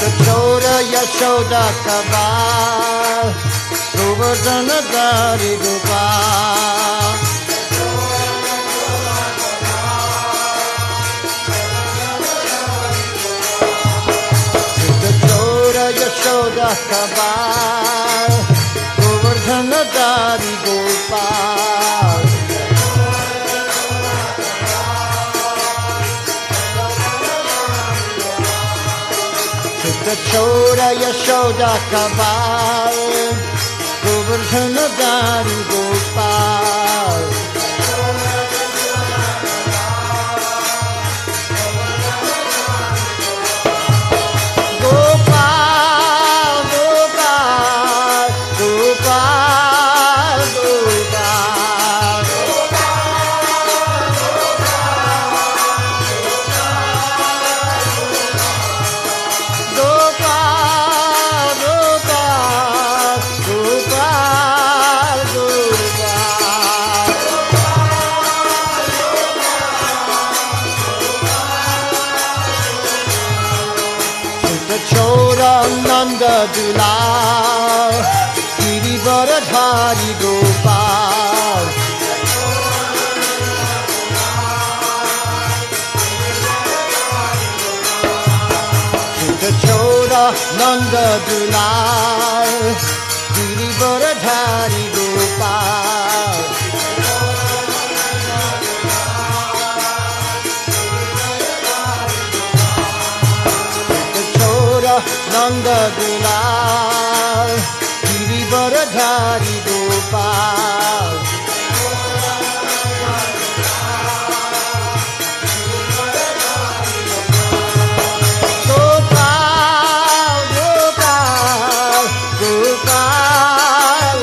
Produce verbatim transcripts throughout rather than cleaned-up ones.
Choda Yashoda Kabal Govardhana Dari Gopal Choda Yashoda Kabal Govardhana Dari Gopal Choda Yashoda Kabal Govardhana Dari Gopal Gopal, Gopal, Gopal, Gopal Choda Nanda Dulal Girivara Dhari Gopal Choda Nanda Dulal Girivara Dhari Gopal Nanda Dulal Girivara Dhari Gopal Gopal, Gopal, Gopal,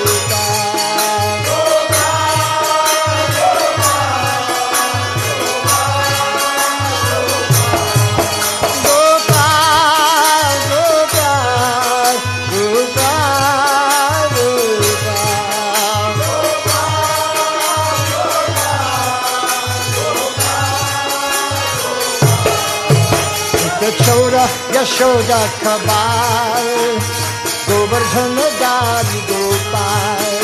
Choda Yashoda Kabal Govardhana Dari Gopal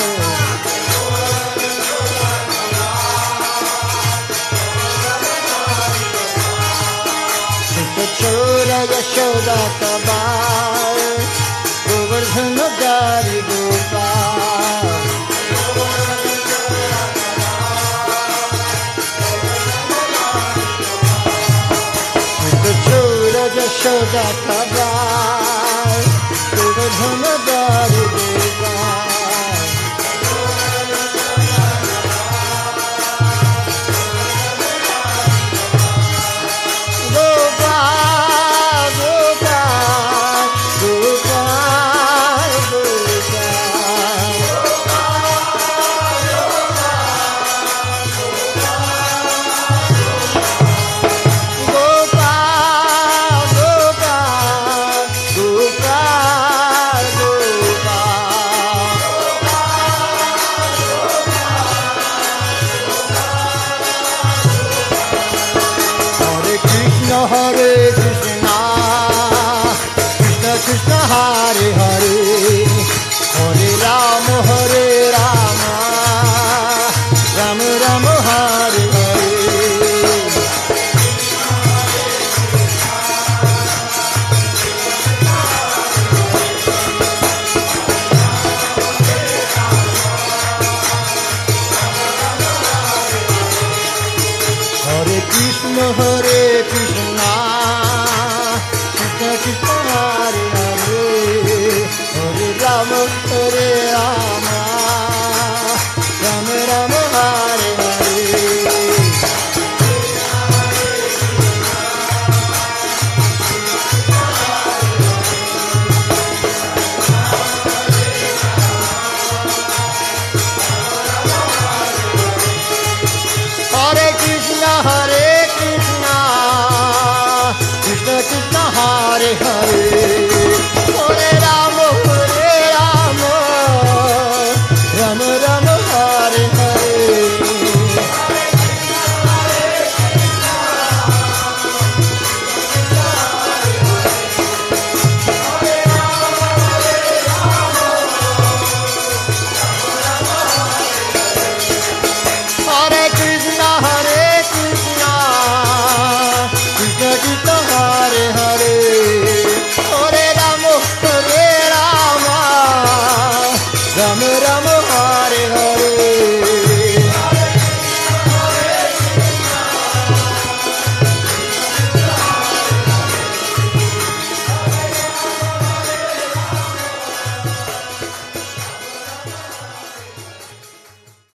Choda Yashoda Kabal Govardhana Dari Gopal Yashoda Kabal Govardhana Dari Gopal Gopal, Gopal, Gopal, Hare Krishna, Krishna Krishna Hare Hare, Hare Rama Hare Rama, Rama Rama Hare Hare. Hare Krishna Hare Krishna, Krishna Krishna Hare Hare, Hare Rama Hare Rama, Rama Rama Hare Hare. Hare Krishna Hare Krishna, Krishna Krishna Hare Hare,